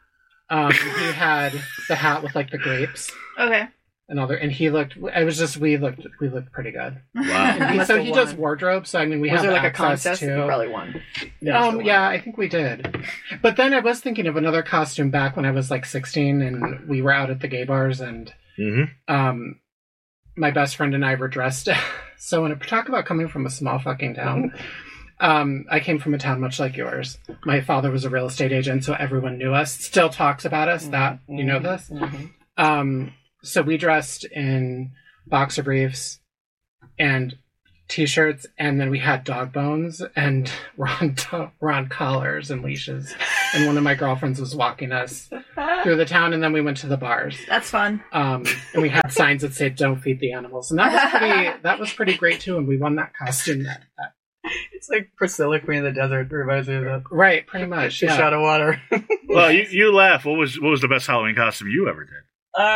He had the hat with like the grapes Okay. and all and he looked. We looked pretty good. Wow. And must so have he does won. wardrobe. So I mean, we Was have there like a access contest? You to. probably won. Yeah, I think we did. But then I was thinking of another costume back when I was like 16, and we were out at the gay bars, and Mm-hmm. my best friend and I were dressed. So when I talk about coming from a small fucking town, I came from a town much like yours. My father was a real estate agent, so everyone knew us. Still talks about us. That you know this. Mm-hmm. So we dressed in boxer briefs and t-shirts, and then we had dog bones, and we're on collars and leashes. And one of my girlfriends was walking us through the town, and then we went to the bars. That's fun. And we had signs that said "Don't feed the animals," and that was pretty great too. And we won that costume. It's like Priscilla, Queen of the Desert. Reminds me of that. Right, pretty much. She Yeah. shot of water. Well, you laugh. What was the best Halloween costume you ever did?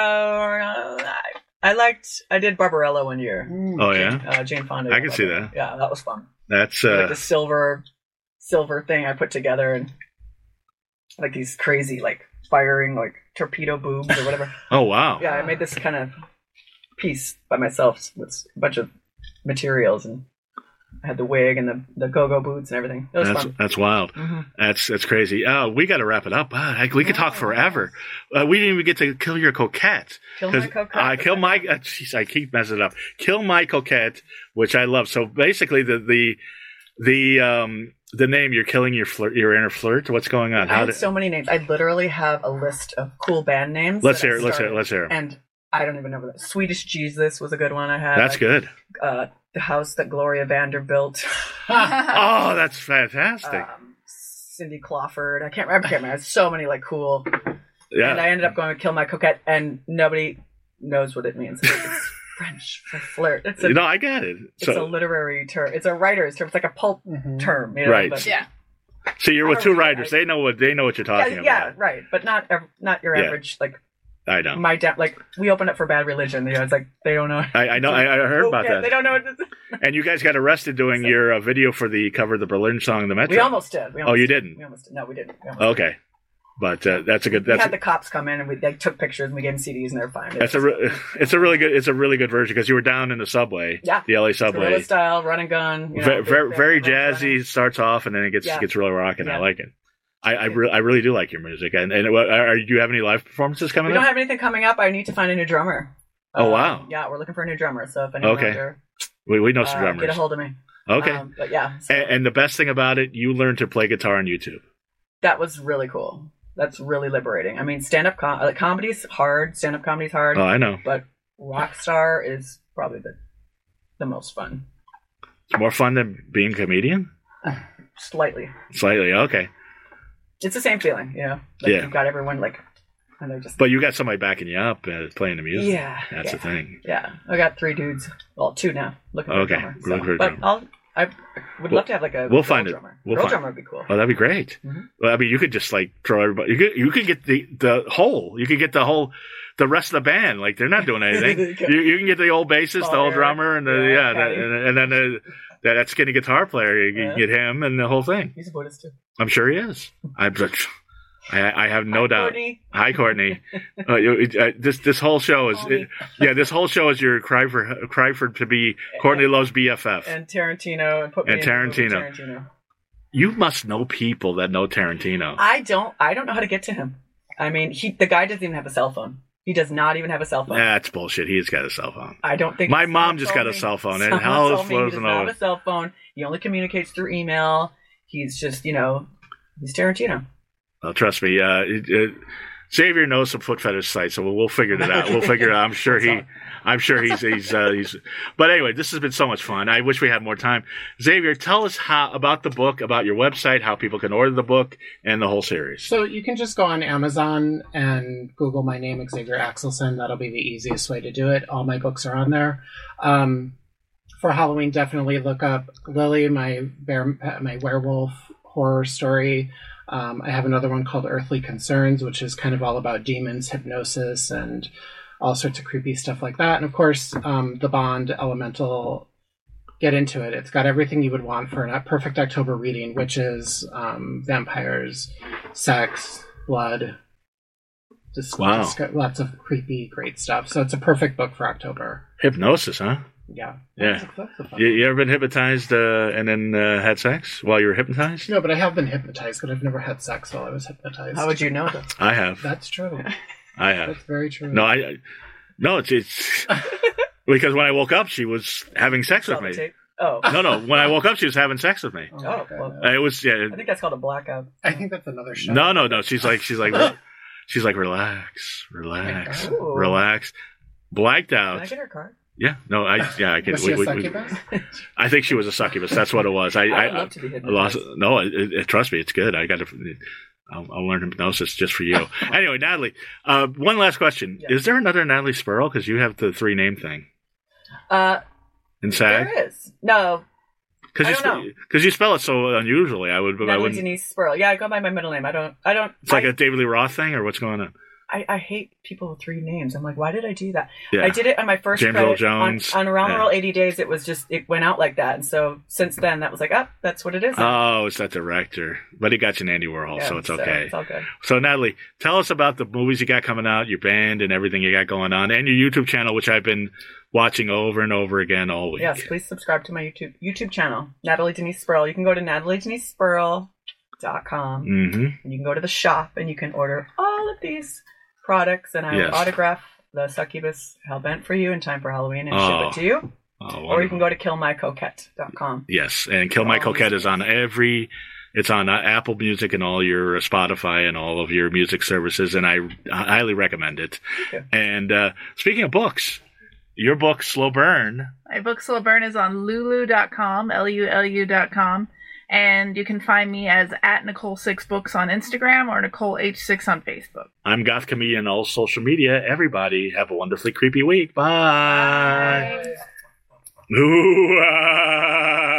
I did Barbarella one year. Oh, yeah? Jane Fonda. I can see that. Yeah, that was fun. That's Like the silver thing I put together, and like these crazy like firing like torpedo boobs or whatever. oh, wow. Yeah, I made this kind of piece by myself with a bunch of materials, and I had the wig and the go-go boots and everything. It was fun. That's wild. Mhm. That's crazy. We got to wrap it up. We could talk forever. We didn't even get to kill your coquette. Kill my coquette. I keep messing it up. Kill my coquette, which I love. So basically, the name, you're killing your inner flirt. What's going on? I had so many names. I literally have a list of cool band names. Let's that I hear it. Let's hear it. started. Let's hear it. And I don't even know what that. Swedish Jesus was a good one I had. That's good. The house that Gloria Vanderbilt. Oh, that's fantastic. Cindy Crawford. I can't remember. There's so many like cool. Yeah. And I ended up going to Kill My Coquette, and nobody knows what it means. It's French for flirt. It's a, I got it. it's a literary term. It's a writer's term. It's like a pulp term, you know? Right. But, Yeah. So you're with two writers. They know what you're talking about. yeah, right. But not your Yeah. average like. I know. My dad, like, we opened up for Bad Religion. You know, it's like they don't know. I know. I heard about that. They don't know. And you guys got arrested doing your video for the cover of the Berlin song, the Metro. We almost did. You didn't? We almost did. No, we didn't. Okay, but that's a good. We had the cops come in and they took pictures and we gave them CDs and they're fine. It's a really good version because you were down in the subway, Yeah. the LA Guerrilla subway, style, run and gun. You know, very big jazzy. running. Starts off and then it gets really rocking. I Yeah. like it. I really do like your music. And do you have any live performances coming We don't up? have anything coming up. I need to find a new drummer. Oh, wow. Yeah, we're looking for a new drummer. So if anyone Okay. out there, We know some drummers. get a hold of me. Okay. But yeah, so And the best thing about it, you learned to play guitar on YouTube. that was really cool. That's really liberating. I mean, stand-up comedy's hard. Stand-up comedy's hard. Oh, I know. But Rockstar is probably the most fun. It's more fun than being a comedian? Slightly. Slightly, okay. It's the same feeling, you know? Like Yeah. You've got everyone, like, and they're just... But you got somebody backing you up playing the music. Yeah. That's the thing. Yeah. I got 3 dudes. Well, 2 now. Looking for Okay, a drummer. looking for a But drummer. I would love to have, like, a We'll girl find it. drummer. We'll girl find drummer would be cool. Oh, that'd be great. Mhm. Well, I mean, you could just like throw everybody. You could get the whole. You could get the whole the rest of the band. Like, they're not doing anything. You can get the old bassist, the old drummer, and and then that skinny guitar player. You can get him and the whole thing. He's a Buddhist too. I'm sure he is. I have no doubt. Courtney. Hi, Courtney. This whole show is this whole show is your cry for to be Courtney Love's BFF and Tarantino and put me in Tarantino. You must know people that know Tarantino. I don't know how to get to him. I mean, the guy doesn't even have a cell phone. He does not even have a cell phone. That's bullshit. He's got a cell phone. I don't think my mom just got a cell phone, and how is he does not have a cell phone. He only communicates through email. He's just, he's Tarantino. Well, trust me. Xavier knows some foot fetish sites, so we'll figure it out. I'm sure he's. But anyway, this has been so much fun. I wish we had more time. Xavier, tell us about the book, about your website, how people can order the book, and the whole series. So you can just go on Amazon and Google my name, Xavier Axelson. That'll be the easiest way to do it. All my books are on there. For Halloween, definitely look up Lily, my werewolf horror story. I have another one called Earthly Concerns, which is kind of all about demons, hypnosis, and all sorts of creepy stuff like that. And of course, the Bond Elemental, get into it. It's got everything you would want for a perfect October reading, which is vampires, sex, blood, just lots of creepy, great stuff. So it's a perfect book for October. Hypnosis, huh? Yeah. You ever been hypnotized and then had sex while you were hypnotized? No, but I have been hypnotized, but I've never had sex while I was hypnotized. How would you know that? I have. That's true. I have. That's very true. No, it's because when I woke up, she was having sex with me. Oh. No. When I woke up, she was having sex with me. Oh, well, it was. Yeah. I think that's called a blackout. I think that's another show. No. She's like, relax. Blacked out. Can I get her card? Yeah, no, I can. Was she a succubus? I think she was a succubus. That's what it was. I would love to be hypnotized. No, trust me, it's good. I'll learn hypnosis just for you. Anyway, Natalie, one last question: Is there another Natalie Spurl? Because you have the 3-name thing. In SAG, there is no. Because you spell it so unusually. Natalie Denise Spurl. Yeah, I go by my middle name. I don't. It's like a David Lee Roth thing, or what's going on? I hate people with 3 names. I'm like, why did I do that? Yeah. I did it on my first James credit Earl Jones. on Around the World 80 Days. It was just, it went out like that. And so since then, that was like, that's what it is. Oh, it's that director. But he got you an Andy Warhol, so it's okay. It's all good. So, Natalie, tell us about the movies you got coming out, your band, and everything you got going on, and your YouTube channel, which I've been watching over and over again all week. Yes, please subscribe to my YouTube channel, Natalie Denise Spurl. You can go to nataliedenispurl.com, and you can go to the shop, and you can order all of these products, and I will autograph the Succubus Hellbent for you in time for Halloween and ship it to you. Or you can go to killmycoquette.com. Yes, and Kill My Coquette is on it's on Apple Music and all your Spotify and all of your music services, and I highly recommend it. And speaking of books, your book, Slow Burn. My book, Slow Burn, is on lulu.com, LULU.com. And you can find me as @Nicole6Books on Instagram or NicoleH6 on Facebook. I'm Goth Comedian on all social media. Everybody have a wonderfully creepy week. Bye. Bye. Ooh,